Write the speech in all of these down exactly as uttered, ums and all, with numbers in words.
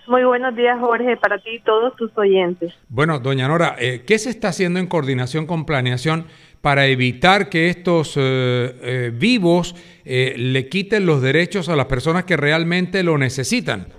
Muy buenos días, Jorge, para ti y todos tus oyentes. Bueno, doña Nora, eh, ¿qué se está haciendo en coordinación con Planeación para evitar que estos eh, eh, vivos eh, le quiten los derechos a las personas que realmente lo necesitan?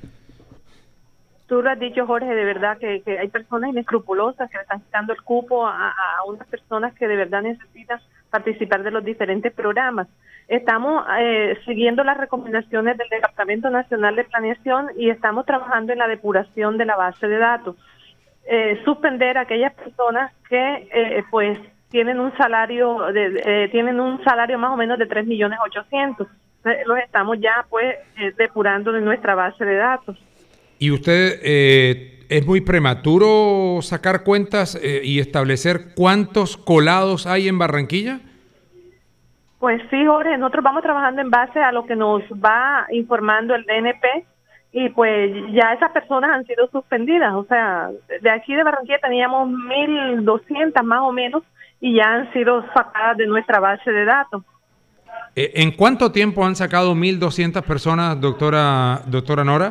Tú lo has dicho, Jorge, de verdad que, que hay personas inescrupulosas que le están quitando el cupo a, a unas personas que de verdad necesitan participar de los diferentes programas. Estamos eh, siguiendo las recomendaciones del Departamento Nacional de Planeación y estamos trabajando en la depuración de la base de datos. Eh, suspender a aquellas personas que eh, pues tienen un salario de, eh, tienen un salario más o menos de tres millones ochocientos. Los estamos ya pues eh, depurando de nuestra base de datos. ¿Y usted eh, es muy prematuro sacar cuentas eh, y establecer cuántos colados hay en Barranquilla? Pues sí, Jorge, nosotros vamos trabajando en base a lo que nos va informando el D N P y pues ya esas personas han sido suspendidas. O sea, de aquí de Barranquilla teníamos mil doscientas más o menos y ya han sido sacadas de nuestra base de datos. Eh, ¿En cuánto tiempo han sacado mil doscientas personas, doctora, doctora Nora?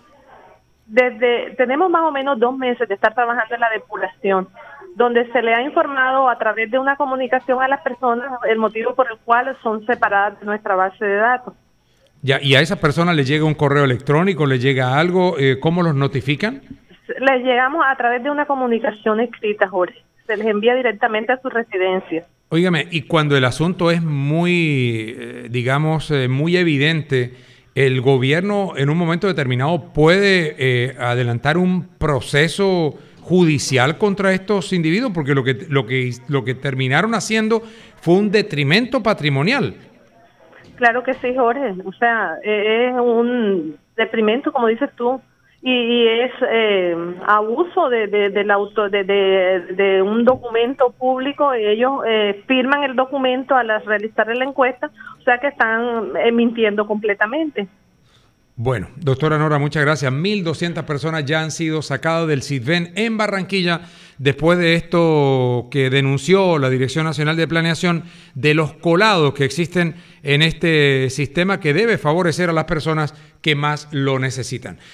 Desde, tenemos más o menos dos meses de estar trabajando en la depuración, donde se le ha informado a través de una comunicación a las personas el motivo por el cual son separadas de nuestra base de datos. Ya, ¿y a esa persona le llega un correo electrónico, le llega algo? Eh, ¿Cómo los notifican? Les llegamos a través de una comunicación escrita, Jorge. Se les envía directamente a su residencia. Óigame, y cuando el asunto es muy, eh, digamos, eh, muy evidente, ¿el gobierno en un momento determinado puede eh, adelantar un proceso judicial contra estos individuos? Porque lo que, lo que, lo que terminaron haciendo fue un detrimento patrimonial. Claro que sí, Jorge. O sea, eh, es un detrimento, como dices tú, y, y es eh, abuso de, de, del auto, de, de, de un documento público. Y ellos eh, firman el documento al realizar la encuesta, o sea que están eh, mintiendo completamente. Bueno, doctora Nora, muchas gracias. mil doscientas personas ya han sido sacadas del SIDVEN en Barranquilla después de esto que denunció la Dirección Nacional de Planeación de los colados que existen en este sistema que debe favorecer a las personas que más lo necesitan.